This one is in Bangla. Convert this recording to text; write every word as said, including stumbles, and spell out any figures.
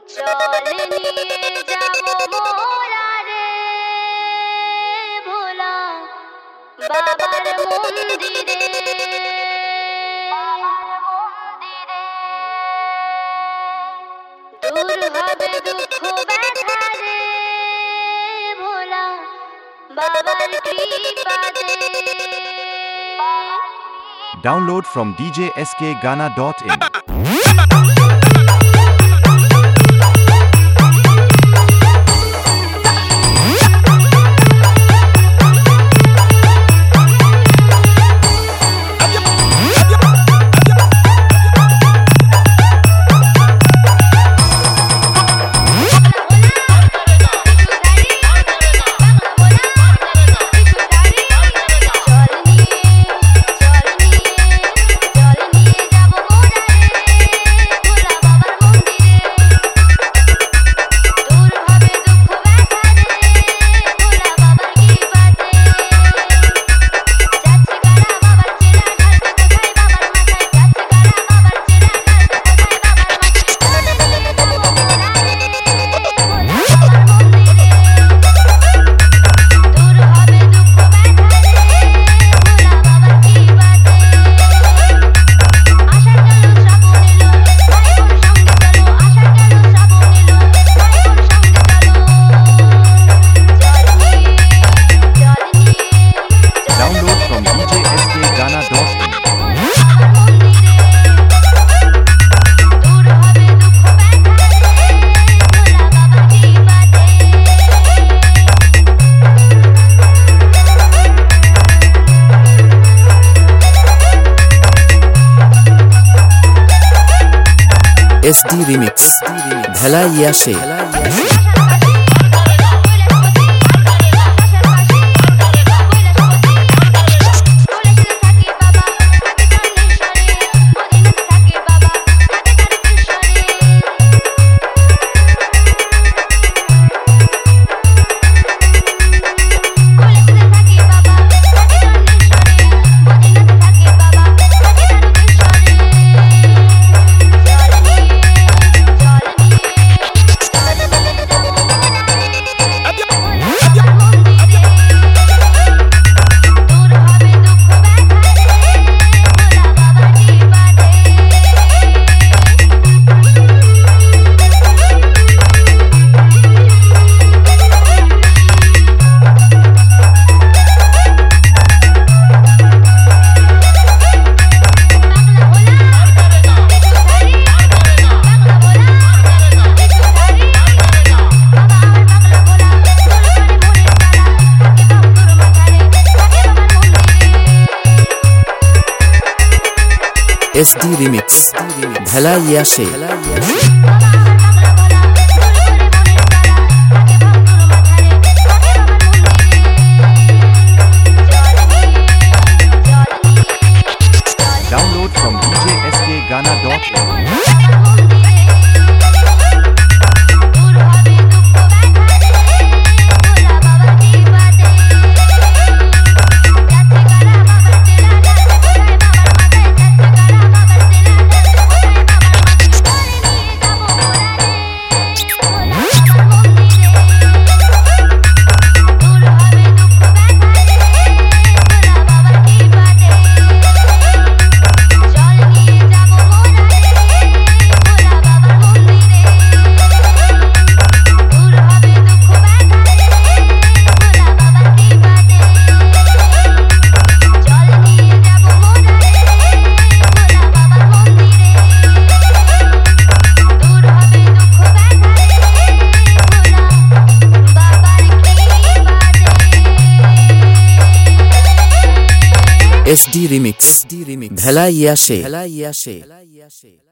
চল নিয়ে যাব মোরা রে ভোলা বাবার মন্দিরে। দূর হবে দুঃখ ব্যথা রে ভোলা বাবার কৃপাতে। Download from d j s k ghana dot in. S D Remix Bhelaiya she S D Remix Bhelaiya she Download from d j s k ghana dot in. S D Remix Bhelaiya she